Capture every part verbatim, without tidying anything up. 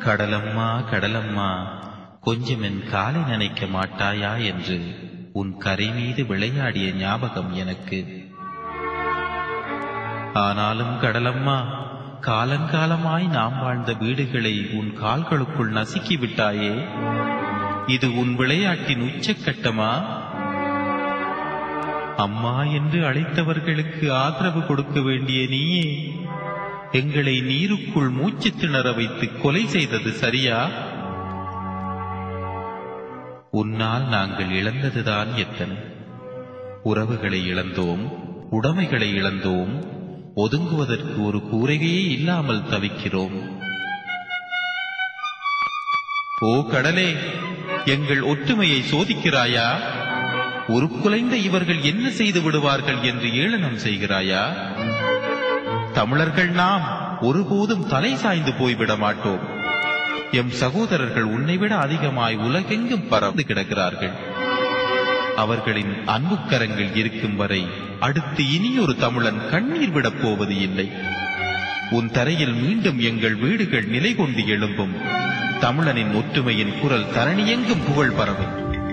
கடலம்மா கடலம்மா கொஞ்சம் என் காலை நினைக்க மாட்டாயா என்று உன் கரை மீது விளையாடிய ஞாபகம் எனக்கு. ஆனாலும் கடலம்மா, காலங்காலமாய் நாம் வாழ்ந்த வீடுகளை உன் கால்களுக்குள் நசுக்கி விட்டாயே. இது உன் விளையாட்டின் உச்சக்கட்டமா? அம்மா என்று அழைத்தவர்களுக்கு ஆதரவு கொடுக்க வேண்டிய நீயே எங்களை நீருக்குள் மூச்சு திணற வைத்து கொலை செய்தது சரியா? உன்னால் நாங்கள் இழந்ததுதான் எத்தனை. உறவுகளை இழந்தோம், உடைமைகளை இழந்தோம், ஒதுங்குவதற்கு ஒரு கூரையே இல்லாமல் தவிக்கிறோம். ஓ கடலே, எங்கள் ஒற்றுமையை சோதிக்கிறாயா? ஒரு குலைந்த இவர்கள் என்ன செய்து விடுவார்கள் என்று ஏளனம் செய்கிறாயா? தமிழர்கள் நாம் ஒருபோதும் தலை சாய்ந்து போய்விட மாட்டோம். எம் சகோதரர்கள் உன்னை விட அதிகமாய் உலகெங்கும் பறந்து கிடக்கிறார்கள். அவர்களின் அன்புக்கரங்கள் இருக்கும் வரை அடுத்து இனியொரு தமிழன் கண்ணீர் விடப் போவது இல்லை. உன் தரையில் மீண்டும் எங்கள் வீடுகள் நிலை கொண்டு எழும்பும். தமிழனின் ஒற்றுமையின் குரல் தரணியெங்கும் புகழ் பரவும்.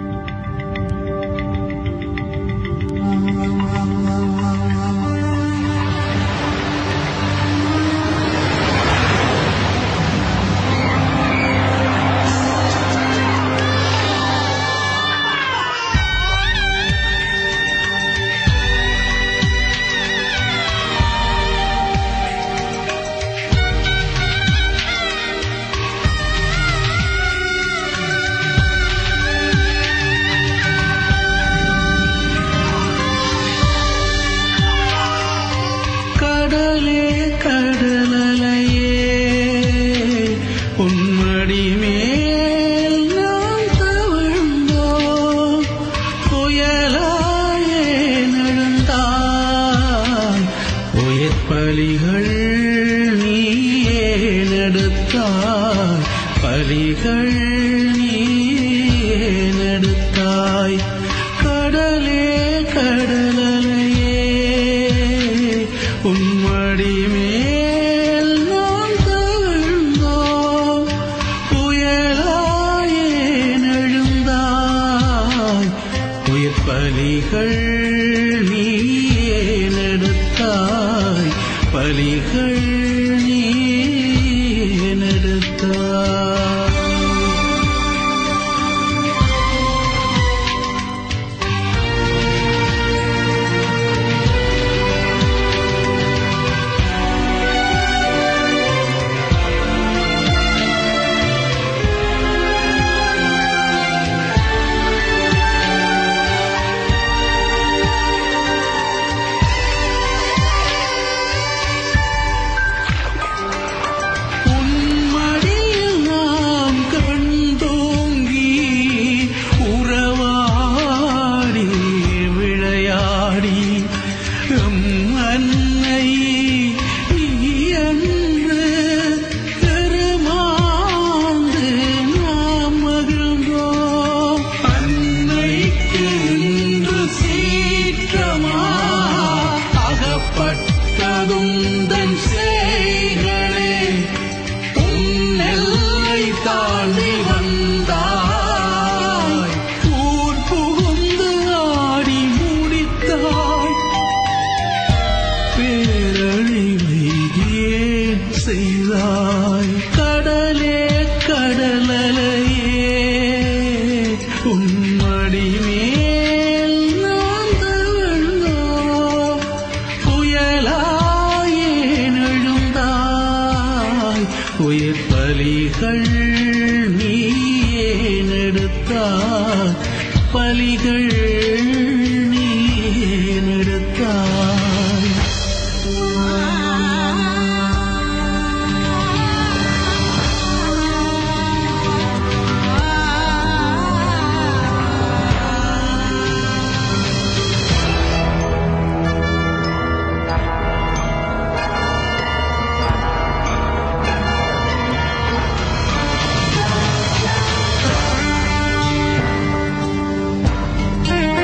பலிகள் நீயே நடுத்தாய், பலிகள் நீயே நடுத்தாய். கடலே கடலையே உம்மடி மேல் நாம் தவிழ்ந்தோம். புயலாயே நெழுந்தாய், உயிர் பலிகள் நீயே நடுத்தாய், பலிகள் நீயே நடுத்தாய். கடலே கடலையே உம்மடி மேல் நாம் தவிழ்ந்தோம். புயலாயே நெழுந்தாய், உயிர் பலிகள் நீயே நடுத்தாய், பலிகள் நீயே நடுத்தாய். Hey!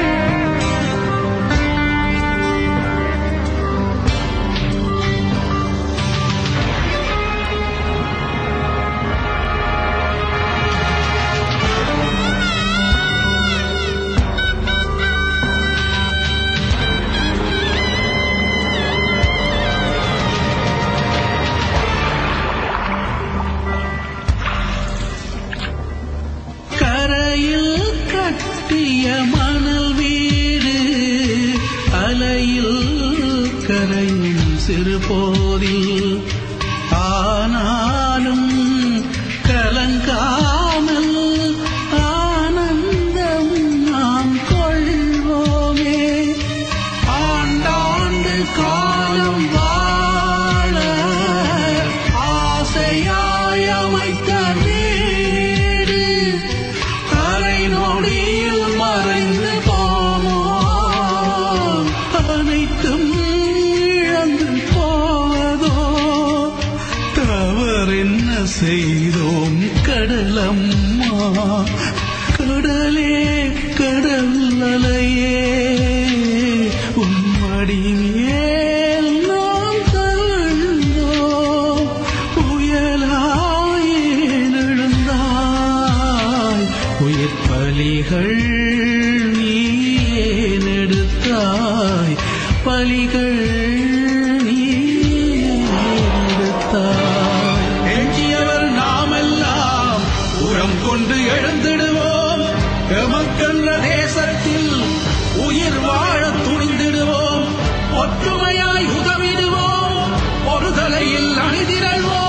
கரையும் சிறு போதில் ஆனாலும் கலங்காமல் ஆனந்தம் நாம் கொள்வோமே. ஆண்டாண்டு காலம் வாழ ஆசையாய் அமைத்த வீடு அரை நொடியில் மறைந்து போமோ. அனைத்தும் இழந்து போவதோ. தவறென்ன செய்தோம் கடலம்மா. கடலே கடல் அலையே உம்மடி மேல் நாம் தழுந்தோம். புயலாயே எழுந்தாய் உயிர் பலிகள் நீயே நெடுத்தாய். பலிகள் நீயே நெடுத்தாய். எஞ்சியவர் நாமெல்லாம் உரம் கொண்டு எழுந்திடுவோம். எமக்கென்ற தேசத்தில் உயிர் வாழ துணிந்திடுவோம். ஒற்றுமையாய் உதவிடுவோம். ஒரு தலையில் அணிதிரள்வோம்.